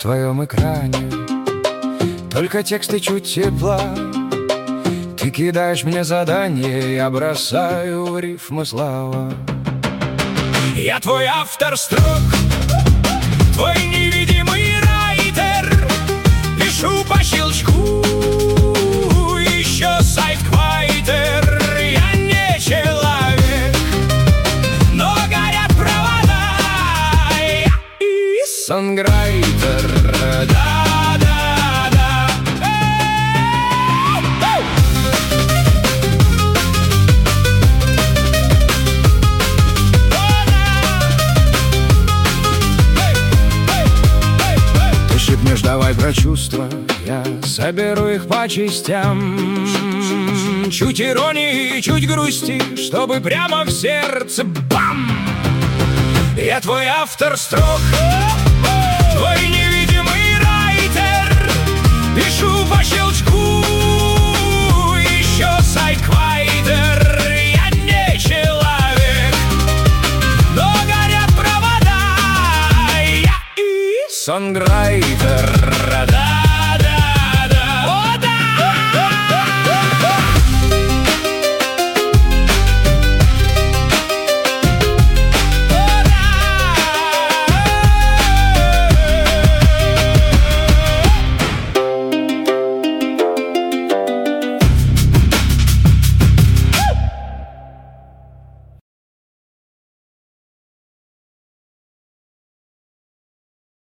твоем экране только текст и чуть тепла. Ты кидаешь мне задание, я бросаю рифмы слова. Я твой автор строк, твой невидимый райтер. Пишу по щелчку, еще сайт Квайтер. Я не человек, но горят провода. Я и сонграйтер, да-да-да. Ты шепнешь, давай про чувства, я соберу их по частям. Чуть иронии, чуть грусти, чтобы прямо в сердце бам! Я твой автор строк, твой невидимый райтер. Пишу по щелчку, еще сайт Квайтер. Я не человек, но горят провода. Я и сонграйтер.